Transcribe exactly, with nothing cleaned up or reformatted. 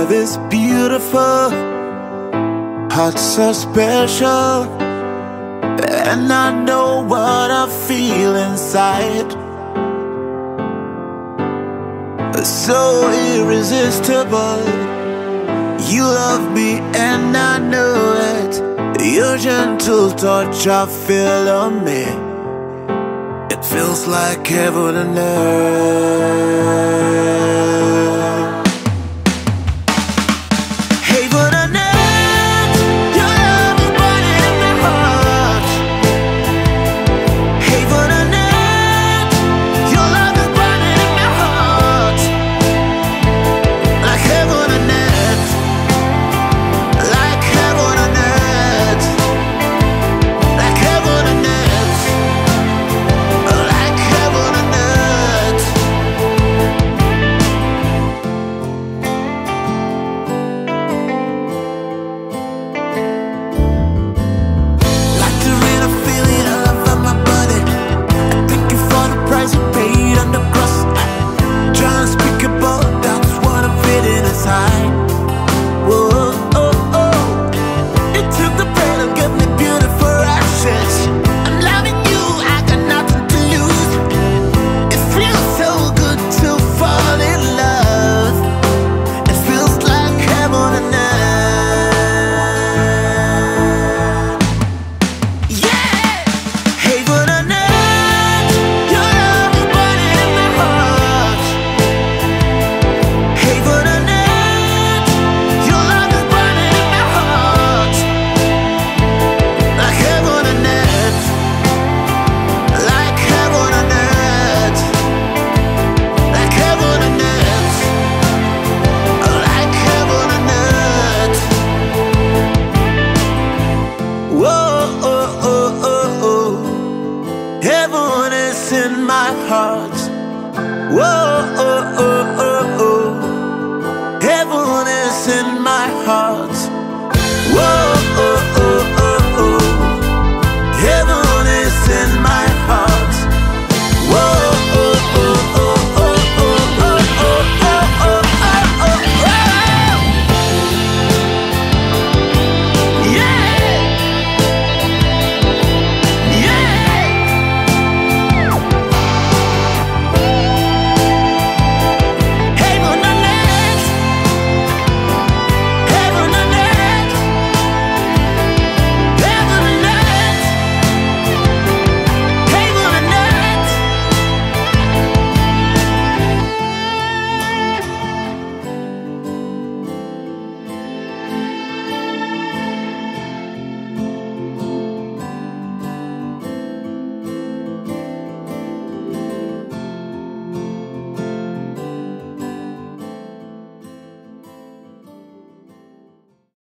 love is beautiful, heart so special, and I know what I feel inside. So irresistible. You love me and I know it. Your gentle touch I feel on me. It feels like heaven and earth. Heaven and earth, your love is burning in my heart. Heaven and earth, your love is burning in my heart. Like heaven and earth, like heaven and earth, like heaven and earth, like heaven and earth. Like the rain, I feel it all over my body. Thank you for the price you paid on the cross. Trying to speak about that's what I'm feeling inside. Whoa, oh, oh. You took the pain and gave me beautiful ashes. I'm loving you, I got nothing to lose. It feels so good to fall in love. It feels like heaven and earth. Yeah! Heaven and earth, your love is burning in my heart. Heaven and earth, your love is burning in my heart. Like heaven and earth, like heaven and earth, like heaven and earth, like heaven and earth. Whoa, oh, oh, oh, oh. Heaven is in my heart. Whoa, oh, oh, oh, oh. Heaven is in my heart.